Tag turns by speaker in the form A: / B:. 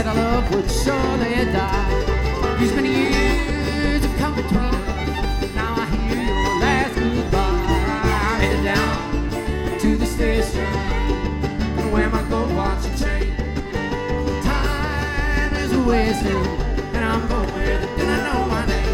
A: our love would surely die. These many years have come between us. Now I hear your last goodbye. I'm headed down to the station, gonna wear my gold watch and chain. Time is wasted, and I'm going where they didn't know my name.